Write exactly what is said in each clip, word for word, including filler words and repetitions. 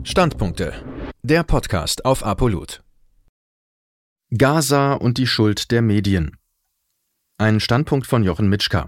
Standpunkte. Der Podcast auf Apollut. Gaza und die Schuld der Medien. Ein Standpunkt von Jochen Mitschka.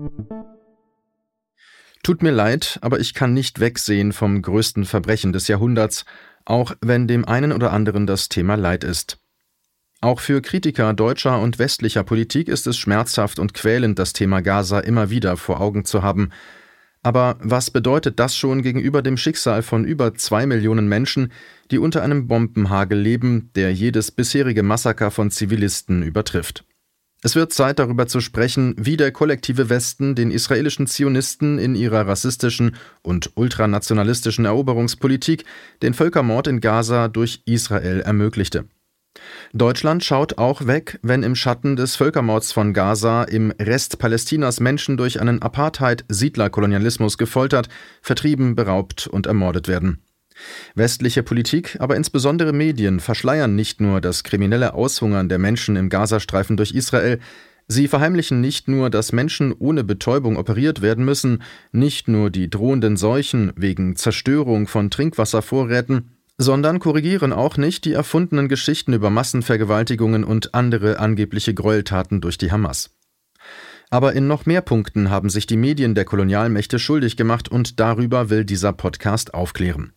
Tut mir leid, aber ich kann nicht wegsehen vom größten Verbrechen des Jahrhunderts, auch wenn dem einen oder anderen das Thema leid ist. Auch für Kritiker deutscher und westlicher Politik ist es schmerzhaft und quälend, das Thema Gaza immer wieder vor Augen zu haben. Aber was bedeutet das schon gegenüber dem Schicksal von über zwei Millionen Menschen, die unter einem Bombenhagel leben, der jedes bisherige Massaker von Zivilisten übertrifft? Es wird Zeit, darüber zu sprechen, wie der kollektive Westen den israelischen Zionisten in ihrer rassistischen und ultranationalistischen Eroberungspolitik den Völkermord in Gaza durch Israel ermöglichte. Deutschland schaut auch weg, wenn im Schatten des Völkermords von Gaza im Rest Palästinas Menschen durch einen Apartheid-Siedlerkolonialismus gefoltert, vertrieben, beraubt und ermordet werden. Westliche Politik, aber insbesondere Medien verschleiern nicht nur das kriminelle Aushungern der Menschen im Gazastreifen durch Israel, sie verheimlichen nicht nur, dass Menschen ohne Betäubung operiert werden müssen, nicht nur die drohenden Seuchen wegen Zerstörung von Trinkwasservorräten, sondern korrigieren auch nicht die erfundenen Geschichten über Massenvergewaltigungen und andere angebliche Gräueltaten durch die Hamas. Aber in noch mehr Punkten haben sich die Medien der Kolonialmächte schuldig gemacht und darüber will dieser Podcast aufklären.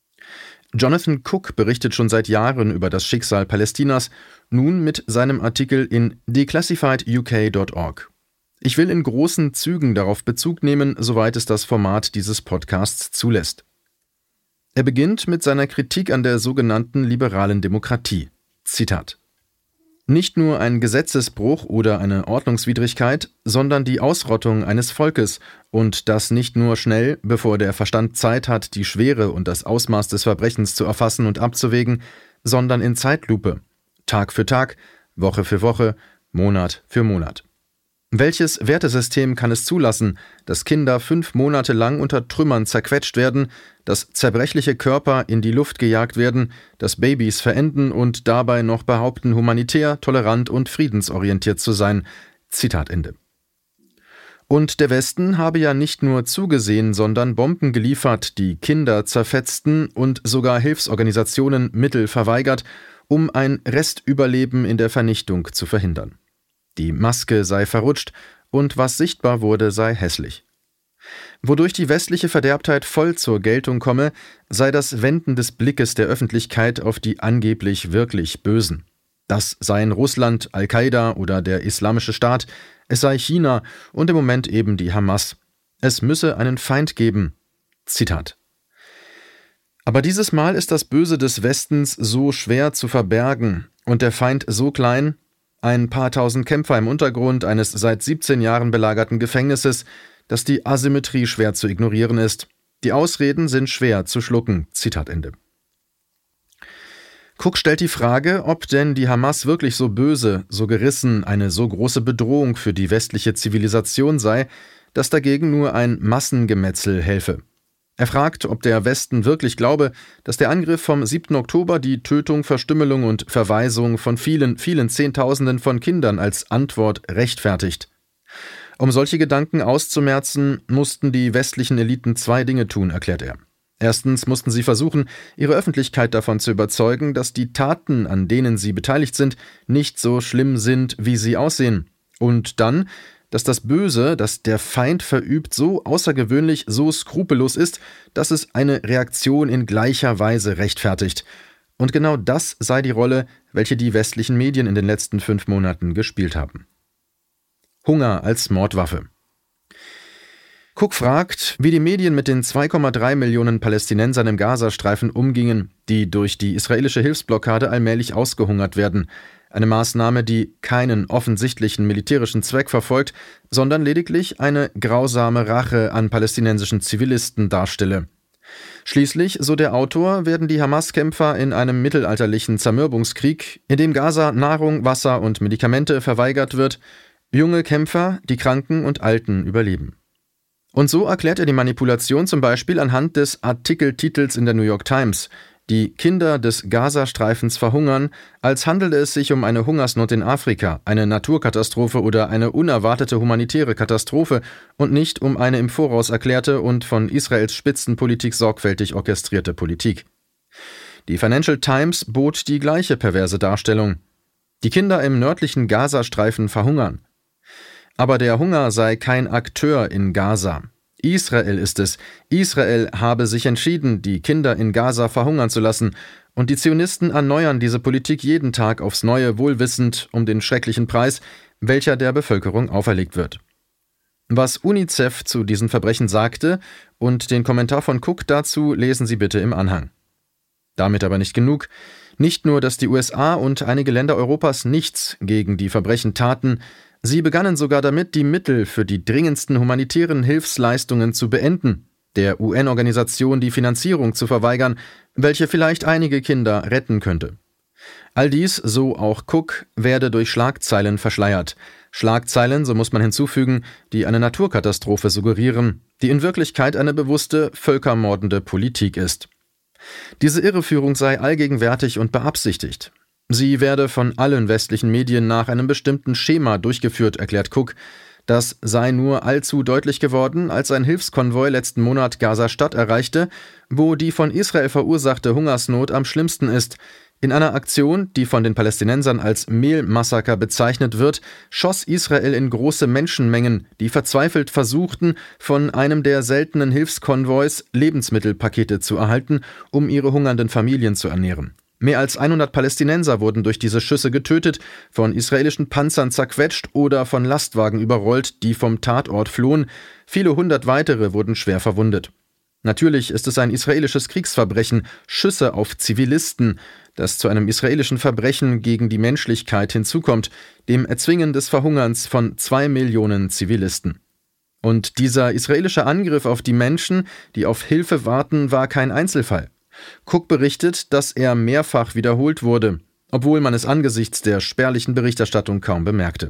Jonathan Cook berichtet schon seit Jahren über das Schicksal Palästinas, nun mit seinem Artikel in declassified U K Punkt org. Ich will in großen Zügen darauf Bezug nehmen, soweit es das Format dieses Podcasts zulässt. Er beginnt mit seiner Kritik an der sogenannten liberalen Demokratie. Zitat: Nicht nur ein Gesetzesbruch oder eine Ordnungswidrigkeit, sondern die Ausrottung eines Volkes und das nicht nur schnell, bevor der Verstand Zeit hat, die Schwere und das Ausmaß des Verbrechens zu erfassen und abzuwägen, sondern in Zeitlupe, Tag für Tag, Woche für Woche, Monat für Monat. Welches Wertesystem kann es zulassen, dass Kinder fünf Monate lang unter Trümmern zerquetscht werden, dass zerbrechliche Körper in die Luft gejagt werden, dass Babys verenden und dabei noch behaupten, humanitär, tolerant und friedensorientiert zu sein? Zitat Ende. Und der Westen habe ja nicht nur zugesehen, sondern Bomben geliefert, die Kinder zerfetzten und sogar Hilfsorganisationen Mittel verweigert, um ein Restüberleben in der Vernichtung zu verhindern. Die Maske sei verrutscht und was sichtbar wurde, sei hässlich. Wodurch die westliche Verderbtheit voll zur Geltung komme, sei das Wenden des Blickes der Öffentlichkeit auf die angeblich wirklich Bösen. Das seien Russland, Al-Qaida oder der Islamische Staat, es sei China und im Moment eben die Hamas. Es müsse einen Feind geben. Zitat. Aber dieses Mal ist das Böse des Westens so schwer zu verbergen und der Feind so klein, ein paar tausend Kämpfer im Untergrund eines seit siebzehn Jahren belagerten Gefängnisses, dass die Asymmetrie schwer zu ignorieren ist. Die Ausreden sind schwer zu schlucken. Zitat Ende. Cook stellt die Frage, ob denn die Hamas wirklich so böse, so gerissen, eine so große Bedrohung für die westliche Zivilisation sei, dass dagegen nur ein Massengemetzel helfe. Er fragt, ob der Westen wirklich glaube, dass der Angriff vom siebten Oktober die Tötung, Verstümmelung und Verwaisung von vielen, vielen Zehntausenden von Kindern als Antwort rechtfertigt. Um solche Gedanken auszumerzen, mussten die westlichen Eliten zwei Dinge tun, erklärt er. Erstens mussten sie versuchen, ihre Öffentlichkeit davon zu überzeugen, dass die Taten, an denen sie beteiligt sind, nicht so schlimm sind, wie sie aussehen. Und dann, dass das Böse, das der Feind verübt, so außergewöhnlich, so skrupellos ist, dass es eine Reaktion in gleicher Weise rechtfertigt. Und genau das sei die Rolle, welche die westlichen Medien in den letzten fünf Monaten gespielt haben. Hunger als Mordwaffe. Cook fragt, wie die Medien mit den zwei Komma drei Millionen Palästinensern im Gazastreifen umgingen, die durch die israelische Hilfsblockade allmählich ausgehungert werden. Eine Maßnahme, die keinen offensichtlichen militärischen Zweck verfolgt, sondern lediglich eine grausame Rache an palästinensischen Zivilisten darstelle. Schließlich, so der Autor, werden die Hamas-Kämpfer in einem mittelalterlichen Zermürbungskrieg, in dem Gaza Nahrung, Wasser und Medikamente verweigert wird, junge Kämpfer, die Kranken und Alten überleben. Und so erklärt er die Manipulation zum Beispiel anhand des Artikeltitels in der New York Times: Die Kinder des Gazastreifens verhungern, als handele es sich um eine Hungersnot in Afrika, eine Naturkatastrophe oder eine unerwartete humanitäre Katastrophe und nicht um eine im Voraus erklärte und von Israels Spitzenpolitik sorgfältig orchestrierte Politik. Die Financial Times bot die gleiche perverse Darstellung. Die Kinder im nördlichen Gazastreifen verhungern. Aber der Hunger sei kein Akteur in Gaza. Israel ist es. Israel habe sich entschieden, die Kinder in Gaza verhungern zu lassen. Und die Zionisten erneuern diese Politik jeden Tag aufs Neue, wohlwissend um den schrecklichen Preis, welcher der Bevölkerung auferlegt wird. Was UNICEF zu diesen Verbrechen sagte und den Kommentar von Cook dazu lesen Sie bitte im Anhang. Damit aber nicht genug. Nicht nur, dass die U S A und einige Länder Europas nichts gegen die Verbrechen taten, sie begannen sogar damit, die Mittel für die dringendsten humanitären Hilfsleistungen zu beenden, der U N-Organisation die Finanzierung zu verweigern, welche vielleicht einige Kinder retten könnte. All dies, so auch Cook, werde durch Schlagzeilen verschleiert. Schlagzeilen, so muss man hinzufügen, die eine Naturkatastrophe suggerieren, die in Wirklichkeit eine bewusste, völkermordende Politik ist. Diese Irreführung sei allgegenwärtig und beabsichtigt. Sie werde von allen westlichen Medien nach einem bestimmten Schema durchgeführt, erklärt Cook. Das sei nur allzu deutlich geworden, als ein Hilfskonvoi letzten Monat Gaza-Stadt erreichte, wo die von Israel verursachte Hungersnot am schlimmsten ist. In einer Aktion, die von den Palästinensern als Mehlmassaker bezeichnet wird, schoss Israel in große Menschenmengen, die verzweifelt versuchten, von einem der seltenen Hilfskonvois Lebensmittelpakete zu erhalten, um ihre hungernden Familien zu ernähren. Mehr als hundert Palästinenser wurden durch diese Schüsse getötet, von israelischen Panzern zerquetscht oder von Lastwagen überrollt, die vom Tatort flohen. Viele hundert weitere wurden schwer verwundet. Natürlich ist es ein israelisches Kriegsverbrechen, Schüsse auf Zivilisten, das zu einem israelischen Verbrechen gegen die Menschlichkeit hinzukommt, dem Erzwingen des Verhungerns von zwei Millionen Zivilisten. Und dieser israelische Angriff auf die Menschen, die auf Hilfe warten, war kein Einzelfall. Cook berichtet, dass er mehrfach wiederholt wurde, obwohl man es angesichts der spärlichen Berichterstattung kaum bemerkte.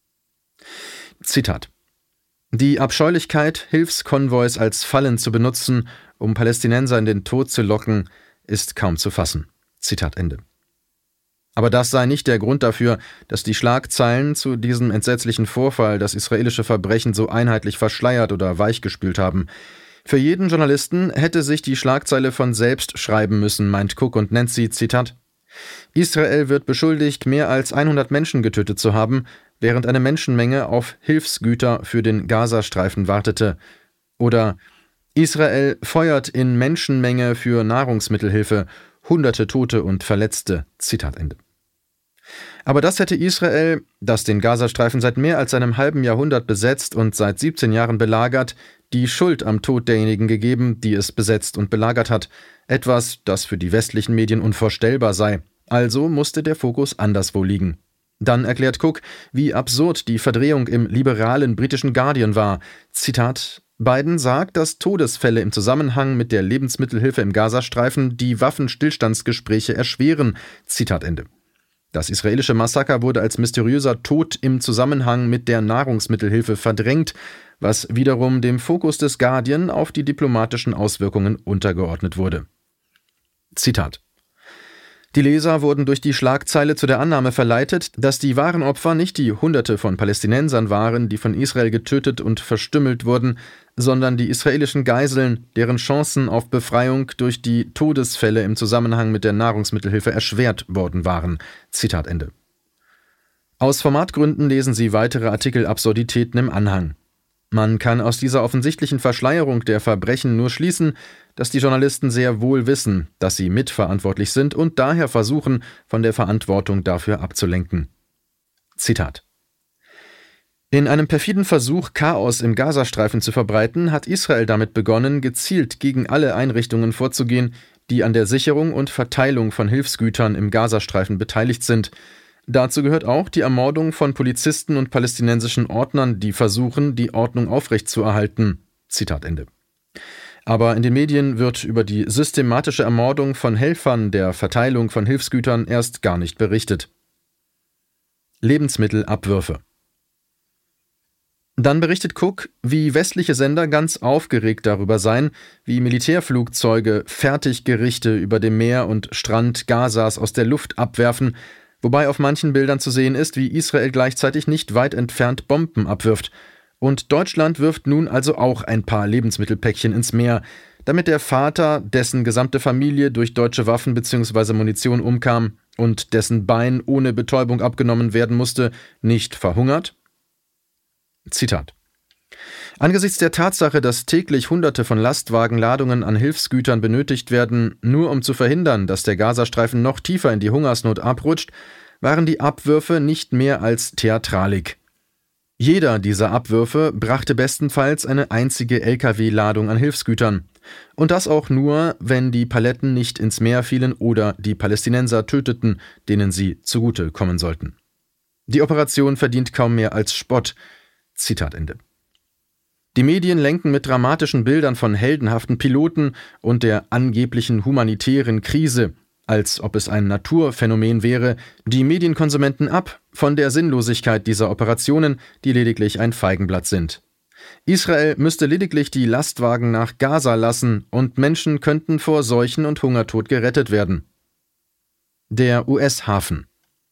Zitat: Die Abscheulichkeit, Hilfskonvois als Fallen zu benutzen, um Palästinenser in den Tod zu locken, ist kaum zu fassen. Zitat Ende. Aber das sei nicht der Grund dafür, dass die Schlagzeilen zu diesem entsetzlichen Vorfall das israelische Verbrechen so einheitlich verschleiert oder weichgespült haben. Für jeden Journalisten hätte sich die Schlagzeile von selbst schreiben müssen, meint Cook und nennt sie, Zitat: Israel wird beschuldigt, mehr als hundert Menschen getötet zu haben, während eine Menschenmenge auf Hilfsgüter für den Gazastreifen wartete. Oder Israel feuert in Menschenmenge für Nahrungsmittelhilfe, hunderte Tote und Verletzte. Zitat Ende. Aber das hätte Israel, das den Gazastreifen seit mehr als einem halben Jahrhundert besetzt und seit siebzehn Jahren belagert, die Schuld am Tod derjenigen gegeben, die es besetzt und belagert hat. Etwas, das für die westlichen Medien unvorstellbar sei. Also musste der Fokus anderswo liegen. Dann erklärt Cook, wie absurd die Verdrehung im liberalen britischen Guardian war. Zitat: Biden sagt, dass Todesfälle im Zusammenhang mit der Lebensmittelhilfe im Gazastreifen die Waffenstillstandsgespräche erschweren. Zitat Ende. Das israelische Massaker wurde als mysteriöser Tod im Zusammenhang mit der Nahrungsmittelhilfe verdrängt, was wiederum dem Fokus des Guardian auf die diplomatischen Auswirkungen untergeordnet wurde. Zitat: Die Leser wurden durch die Schlagzeile zu der Annahme verleitet, dass die wahren Opfer nicht die Hunderte von Palästinensern waren, die von Israel getötet und verstümmelt wurden, sondern die israelischen Geiseln, deren Chancen auf Befreiung durch die Todesfälle im Zusammenhang mit der Nahrungsmittelhilfe erschwert worden waren. Zitat Ende. Aus Formatgründen lesen Sie weitere Artikel-Absurditäten im Anhang. Man kann aus dieser offensichtlichen Verschleierung der Verbrechen nur schließen, dass die Journalisten sehr wohl wissen, dass sie mitverantwortlich sind und daher versuchen, von der Verantwortung dafür abzulenken. Zitat: In einem perfiden Versuch, Chaos im Gazastreifen zu verbreiten, hat Israel damit begonnen, gezielt gegen alle Einrichtungen vorzugehen, die an der Sicherung und Verteilung von Hilfsgütern im Gazastreifen beteiligt sind. Dazu gehört auch die Ermordung von Polizisten und palästinensischen Ordnern, die versuchen, die Ordnung aufrechtzuerhalten. Zitat Ende. Aber in den Medien wird über die systematische Ermordung von Helfern der Verteilung von Hilfsgütern erst gar nicht berichtet. Lebensmittelabwürfe. Dann berichtet Cook, wie westliche Sender ganz aufgeregt darüber seien, wie Militärflugzeuge Fertiggerichte über dem Meer und Strand Gazas aus der Luft abwerfen, wobei auf manchen Bildern zu sehen ist, wie Israel gleichzeitig nicht weit entfernt Bomben abwirft. Und Deutschland wirft nun also auch ein paar Lebensmittelpäckchen ins Meer. damit der Vater, dessen gesamte Familie durch deutsche Waffen bzw. Munition umkam und dessen Bein ohne Betäubung abgenommen werden musste, nicht verhungert? Zitat: Angesichts der Tatsache, dass täglich Hunderte von Lastwagenladungen an Hilfsgütern benötigt werden, nur um zu verhindern, dass der Gazastreifen noch tiefer in die Hungersnot abrutscht, waren die Abwürfe nicht mehr als Theatralik. Jeder dieser Abwürfe brachte bestenfalls eine einzige L K W-Ladung an Hilfsgütern. Und das auch nur, wenn die Paletten nicht ins Meer fielen oder die Palästinenser töteten, denen sie zugute kommen sollten. Die Operation verdient kaum mehr als Spott. Zitat Ende. Die Medien lenken mit dramatischen Bildern von heldenhaften Piloten und der angeblichen humanitären Krise, als ob es ein Naturphänomen wäre, die Medienkonsumenten ab von der Sinnlosigkeit dieser Operationen, die lediglich ein Feigenblatt sind. Israel müsste lediglich die Lastwagen nach Gaza lassen und Menschen könnten vor Seuchen und Hungertod gerettet werden. Der U S-Hafen.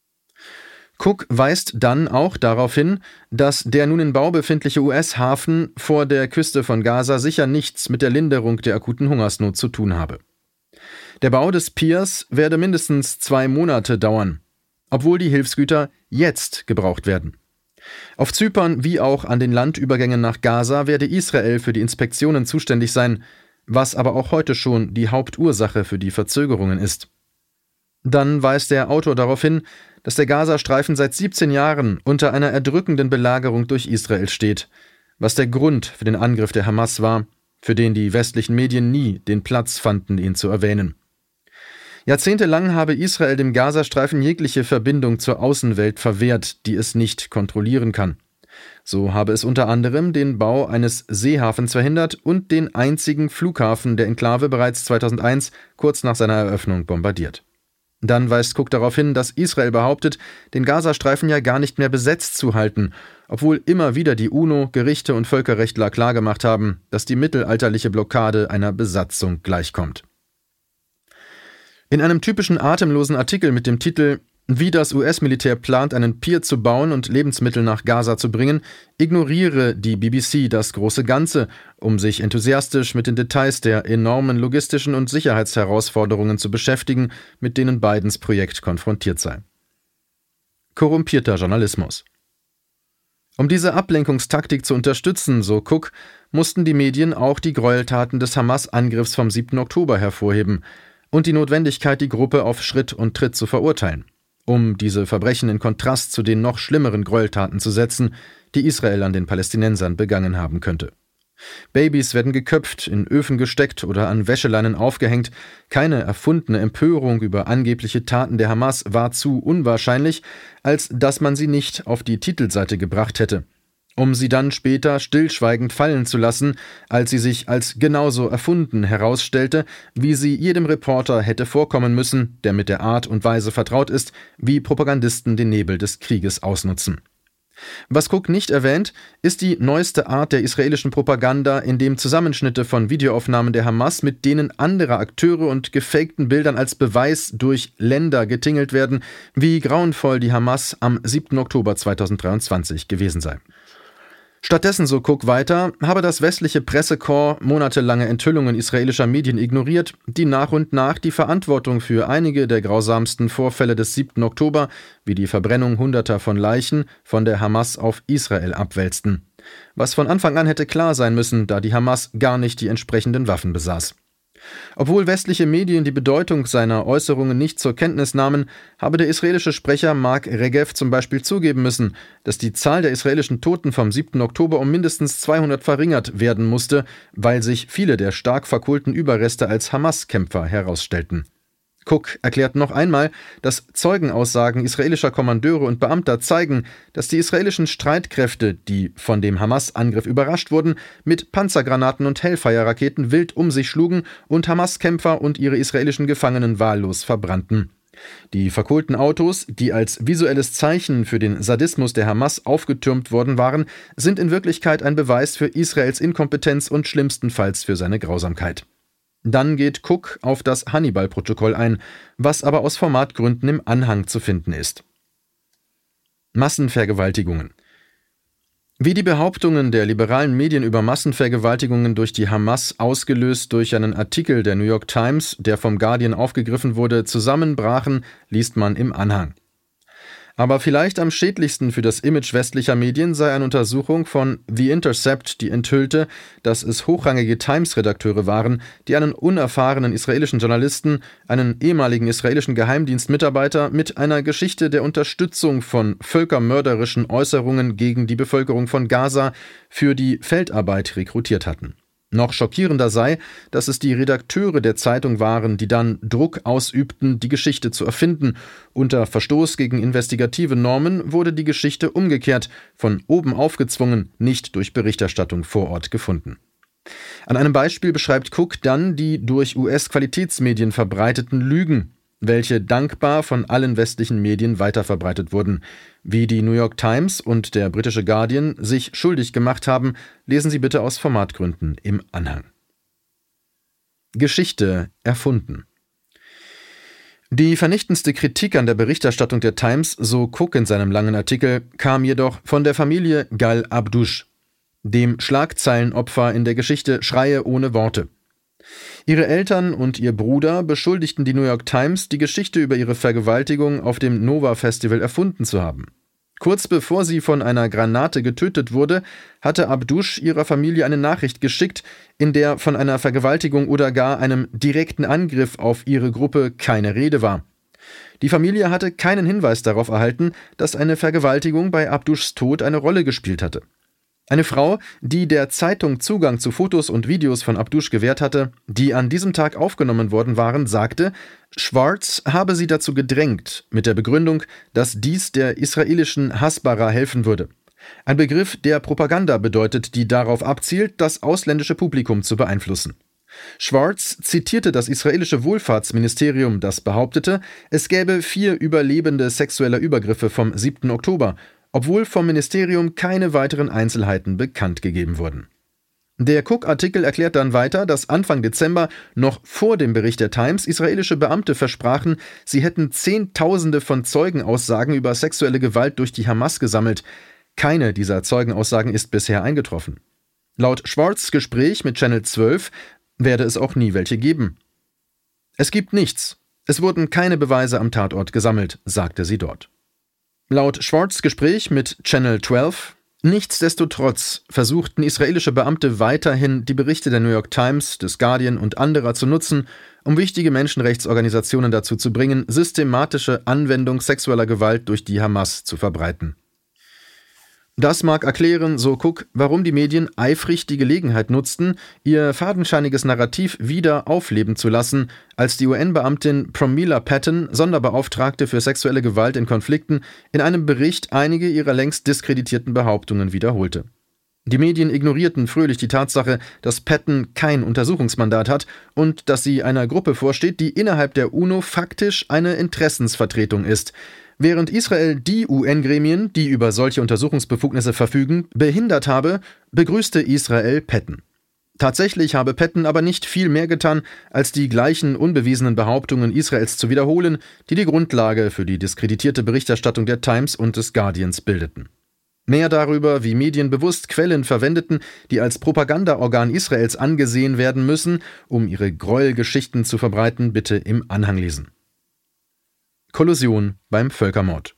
Cook weist dann auch darauf hin, dass der nun in Bau befindliche U S-Hafen vor der Küste von Gaza sicher nichts mit der Linderung der akuten Hungersnot zu tun habe. Der Bau des Piers werde mindestens zwei Monate dauern, obwohl die Hilfsgüter jetzt gebraucht werden. Auf Zypern wie auch an den Landübergängen nach Gaza werde Israel für die Inspektionen zuständig sein, was aber auch heute schon die Hauptursache für die Verzögerungen ist. Dann weist der Autor darauf hin, dass der Gazastreifen seit siebzehn Jahren unter einer erdrückenden Belagerung durch Israel steht, was der Grund für den Angriff der Hamas war, für den die westlichen Medien nie den Platz fanden, ihn zu erwähnen. Jahrzehntelang habe Israel dem Gazastreifen jegliche Verbindung zur Außenwelt verwehrt, die es nicht kontrollieren kann. So habe es unter anderem den Bau eines Seehafens verhindert und den einzigen Flughafen der Enklave bereits zweitausendeins, kurz nach seiner Eröffnung, bombardiert. Dann weist Cook darauf hin, dass Israel behauptet, den Gazastreifen ja gar nicht mehr besetzt zu halten, obwohl immer wieder die UNO, Gerichte und Völkerrechtler klargemacht haben, dass die mittelalterliche Blockade einer Besatzung gleichkommt. In einem typischen atemlosen Artikel mit dem Titel »Wie das U S-Militär plant, einen Pier zu bauen und Lebensmittel nach Gaza zu bringen«, ignoriere die B B C das große Ganze, um sich enthusiastisch mit den Details der enormen logistischen und Sicherheitsherausforderungen zu beschäftigen, mit denen Bidens Projekt konfrontiert sei. Korrumpierter Journalismus. Um diese Ablenkungstaktik zu unterstützen, so Cook, mussten die Medien auch die Gräueltaten des Hamas-Angriffs vom siebten Oktober hervorheben und die Notwendigkeit, die Gruppe auf Schritt und Tritt zu verurteilen, um diese Verbrechen in Kontrast zu den noch schlimmeren Gräueltaten zu setzen, die Israel an den Palästinensern begangen haben könnte. Babys werden geköpft, in Öfen gesteckt oder an Wäscheleinen aufgehängt. Keine erfundene Empörung über angebliche Taten der Hamas war zu unwahrscheinlich, als dass man sie nicht auf die Titelseite gebracht hätte, um sie dann später stillschweigend fallen zu lassen, als sie sich als genauso erfunden herausstellte, wie sie jedem Reporter hätte vorkommen müssen, der mit der Art und Weise vertraut ist, wie Propagandisten den Nebel des Krieges ausnutzen. Was Cook nicht erwähnt, ist die neueste Art der israelischen Propaganda, in dem Zusammenschnitte von Videoaufnahmen der Hamas mit denen anderer Akteure und gefakten Bildern als Beweis durch Länder getingelt werden, wie grauenvoll die Hamas am siebten Oktober zweitausenddreiundzwanzig gewesen sei. Stattdessen, so Cook weiter, habe das westliche Pressekorps monatelange Enthüllungen israelischer Medien ignoriert, die nach und nach die Verantwortung für einige der grausamsten Vorfälle des siebten Oktober, wie die Verbrennung hunderter von Leichen, von der Hamas auf Israel abwälzten. Was von Anfang an hätte klar sein müssen, da die Hamas gar nicht die entsprechenden Waffen besaß. Obwohl westliche Medien die Bedeutung seiner Äußerungen nicht zur Kenntnis nahmen, habe der israelische Sprecher Mark Regev zum Beispiel zugeben müssen, dass die Zahl der israelischen Toten vom siebten Oktober um mindestens zweihundert verringert werden musste, weil sich viele der stark verkohlten Überreste als Hamas-Kämpfer herausstellten. Cook erklärt noch einmal, dass Zeugenaussagen israelischer Kommandeure und Beamter zeigen, dass die israelischen Streitkräfte, die von dem Hamas-Angriff überrascht wurden, mit Panzergranaten und Hellfire-Raketen wild um sich schlugen und Hamas-Kämpfer und ihre israelischen Gefangenen wahllos verbrannten. Die verkohlten Autos, die als visuelles Zeichen für den Sadismus der Hamas aufgetürmt worden waren, sind in Wirklichkeit ein Beweis für Israels Inkompetenz und schlimmstenfalls für seine Grausamkeit. Dann geht Cook auf das Hannibal-Protokoll ein, was aber aus Formatgründen im Anhang zu finden ist. Massenvergewaltigungen. Wie die Behauptungen der liberalen Medien über Massenvergewaltigungen durch die Hamas, ausgelöst durch einen Artikel der New York Times, der vom Guardian aufgegriffen wurde, zusammenbrachen, liest man im Anhang. Aber vielleicht am schädlichsten für das Image westlicher Medien sei eine Untersuchung von The Intercept, die enthüllte, dass es hochrangige Times-Redakteure waren, die einen unerfahrenen israelischen Journalisten, einen ehemaligen israelischen Geheimdienstmitarbeiter, mit einer Geschichte der Unterstützung von völkermörderischen Äußerungen gegen die Bevölkerung von Gaza für die Feldarbeit rekrutiert hatten. Noch schockierender sei, dass es die Redakteure der Zeitung waren, die dann Druck ausübten, die Geschichte zu erfinden. Unter Verstoß gegen investigative Normen wurde die Geschichte umgekehrt, von oben aufgezwungen, nicht durch Berichterstattung vor Ort gefunden. An einem Beispiel beschreibt Cook dann die durch U S-Qualitätsmedien verbreiteten Lügen, welche dankbar von allen westlichen Medien weiterverbreitet wurden. Wie die New York Times und der britische Guardian sich schuldig gemacht haben, lesen Sie bitte aus Formatgründen im Anhang. Geschichte erfunden. Die vernichtendste Kritik an der Berichterstattung der Times, so Cook in seinem langen Artikel, kam jedoch von der Familie Gal Abdush, dem Schlagzeilenopfer in der Geschichte Schreie ohne Worte. Ihre Eltern und ihr Bruder beschuldigten die New York Times, die Geschichte über ihre Vergewaltigung auf dem Nova Festival erfunden zu haben. Kurz bevor sie von einer Granate getötet wurde, hatte Abdush ihrer Familie eine Nachricht geschickt, in der von einer Vergewaltigung oder gar einem direkten Angriff auf ihre Gruppe keine Rede war. Die Familie hatte keinen Hinweis darauf erhalten, dass eine Vergewaltigung bei Abdushs Tod eine Rolle gespielt hatte. Eine Frau, die der Zeitung Zugang zu Fotos und Videos von Abdush gewährt hatte, die an diesem Tag aufgenommen worden waren, sagte, Schwartz habe sie dazu gedrängt, mit der Begründung, dass dies der israelischen Hasbara helfen würde. Ein Begriff, der Propaganda bedeutet, die darauf abzielt, das ausländische Publikum zu beeinflussen. Schwartz zitierte das israelische Wohlfahrtsministerium, das behauptete, es gäbe vier Überlebende sexueller Übergriffe vom siebten Oktober, obwohl vom Ministerium keine weiteren Einzelheiten bekannt gegeben wurden. Der Cook-Artikel erklärt dann weiter, dass Anfang Dezember, noch vor dem Bericht der Times, israelische Beamte versprachen, sie hätten Zehntausende von Zeugenaussagen über sexuelle Gewalt durch die Hamas gesammelt. Keine dieser Zeugenaussagen ist bisher eingetroffen. Laut Schwartz' Gespräch mit Channel zwölf werde es auch nie welche geben. Es gibt nichts. Es wurden keine Beweise am Tatort gesammelt, sagte sie dort. Laut Schwartz' Gespräch mit Channel zwölf, nichtsdestotrotz versuchten israelische Beamte weiterhin, die Berichte der New York Times, des Guardian und anderer zu nutzen, um wichtige Menschenrechtsorganisationen dazu zu bringen, systematische Anwendung sexueller Gewalt durch die Hamas zu verbreiten. Das mag erklären, so Cook, warum die Medien eifrig die Gelegenheit nutzten, ihr fadenscheiniges Narrativ wieder aufleben zu lassen, als die U N-Beamtin Pramila Patten, Sonderbeauftragte für sexuelle Gewalt in Konflikten, in einem Bericht einige ihrer längst diskreditierten Behauptungen wiederholte. Die Medien ignorierten fröhlich die Tatsache, dass Patten kein Untersuchungsmandat hat und dass sie einer Gruppe vorsteht, die innerhalb der UNO faktisch eine Interessensvertretung ist. Während Israel die U N-Gremien, die über solche Untersuchungsbefugnisse verfügen, behindert habe, begrüßte Israel Patten. Tatsächlich habe Patten aber nicht viel mehr getan, als die gleichen unbewiesenen Behauptungen Israels zu wiederholen, die die Grundlage für die diskreditierte Berichterstattung der Times und des Guardians bildeten. Mehr darüber, wie Medien bewusst Quellen verwendeten, die als Propagandaorgan Israels angesehen werden müssen, um ihre Gräuelgeschichten zu verbreiten, bitte im Anhang lesen. Kollusion beim Völkermord.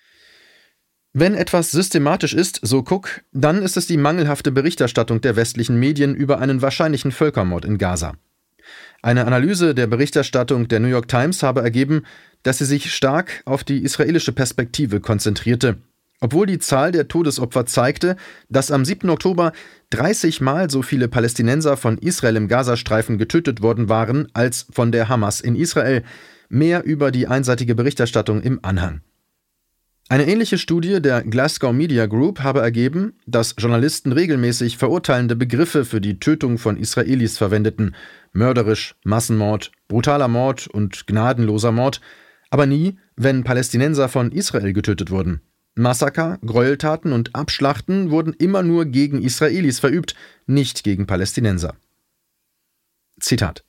Wenn etwas systematisch ist, so Cook, dann ist es die mangelhafte Berichterstattung der westlichen Medien über einen wahrscheinlichen Völkermord in Gaza. Eine Analyse der Berichterstattung der New York Times habe ergeben, dass sie sich stark auf die israelische Perspektive konzentrierte, obwohl die Zahl der Todesopfer zeigte, dass am siebten Oktober dreißig Mal so viele Palästinenser von Israel im Gazastreifen getötet worden waren als von der Hamas in Israel. Mehr über die einseitige Berichterstattung im Anhang. Eine ähnliche Studie der Glasgow Media Group habe ergeben, dass Journalisten regelmäßig verurteilende Begriffe für die Tötung von Israelis verwendeten, mörderisch, Massenmord, brutaler Mord und gnadenloser Mord, aber nie, wenn Palästinenser von Israel getötet wurden. Massaker, Gräueltaten und Abschlachten wurden immer nur gegen Israelis verübt, nicht gegen Palästinenser. Zitat: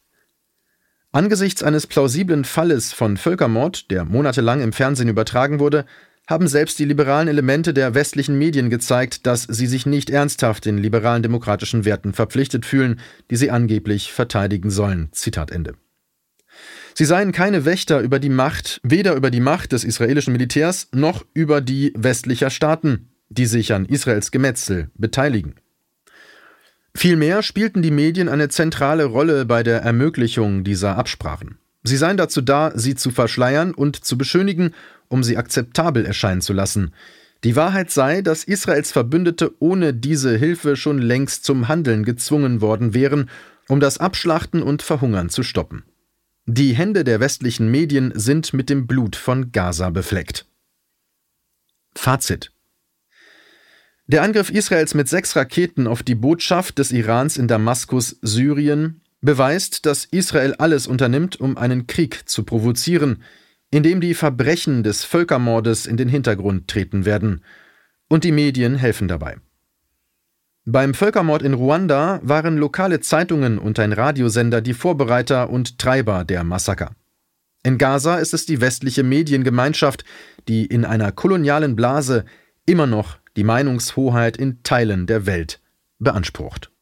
Angesichts eines plausiblen Falles von Völkermord, der monatelang im Fernsehen übertragen wurde, haben selbst die liberalen Elemente der westlichen Medien gezeigt, dass sie sich nicht ernsthaft den liberalen demokratischen Werten verpflichtet fühlen, die sie angeblich verteidigen sollen. Zitat Ende. Sie seien keine Wächter über die Macht, weder über die Macht des israelischen Militärs noch über die westlicher Staaten, die sich an Israels Gemetzel beteiligen. Vielmehr spielten die Medien eine zentrale Rolle bei der Ermöglichung dieser Absprachen. Sie seien dazu da, sie zu verschleiern und zu beschönigen, um sie akzeptabel erscheinen zu lassen. Die Wahrheit sei, dass Israels Verbündete ohne diese Hilfe schon längst zum Handeln gezwungen worden wären, um das Abschlachten und Verhungern zu stoppen. Die Hände der westlichen Medien sind mit dem Blut von Gaza befleckt. Fazit: Der Angriff Israels mit sechs Raketen auf die Botschaft des Irans in Damaskus, Syrien, beweist, dass Israel alles unternimmt, um einen Krieg zu provozieren, in dem die Verbrechen des Völkermordes in den Hintergrund treten werden. Und die Medien helfen dabei. Beim Völkermord in Ruanda waren lokale Zeitungen und ein Radiosender die Vorbereiter und Treiber der Massaker. In Gaza ist es die westliche Mediengemeinschaft, die in einer kolonialen Blase immer noch die Meinungshoheit in Teilen der Welt beansprucht.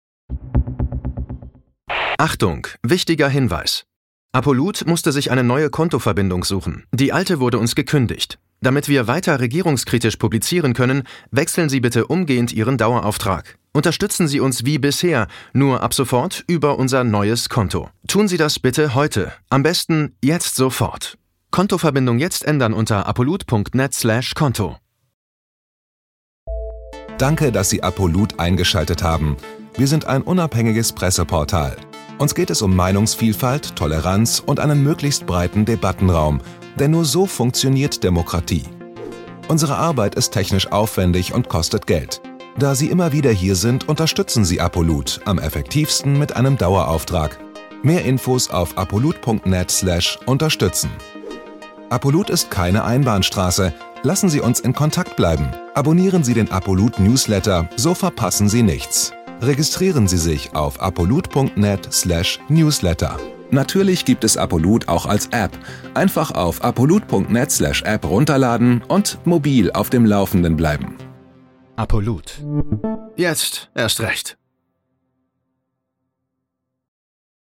Achtung, wichtiger Hinweis. Apolut musste sich eine neue Kontoverbindung suchen. Die alte wurde uns gekündigt. Damit wir weiter regierungskritisch publizieren können, wechseln Sie bitte umgehend Ihren Dauerauftrag. Unterstützen Sie uns wie bisher, nur ab sofort über unser neues Konto. Tun Sie das bitte heute. Am besten jetzt sofort. Kontoverbindung jetzt ändern unter apolut punkt net slash Konto. Danke, dass Sie Apolut eingeschaltet haben. Wir sind ein unabhängiges Presseportal. Uns geht es um Meinungsvielfalt, Toleranz und einen möglichst breiten Debattenraum, denn nur so funktioniert Demokratie. Unsere Arbeit ist technisch aufwendig und kostet Geld. Da Sie immer wieder hier sind, unterstützen Sie Apolut am effektivsten mit einem Dauerauftrag. Mehr Infos auf apolut punkt net slash unterstützen. Apolut ist keine Einbahnstraße. Lassen Sie uns in Kontakt bleiben. Abonnieren Sie den Apolut Newsletter, so verpassen Sie nichts. Registrieren Sie sich auf apolut punkt net slash newsletter. Natürlich gibt es Apolut auch als App. Einfach auf apolut punkt net slash app runterladen und mobil auf dem Laufenden bleiben. Apolut. Jetzt erst recht.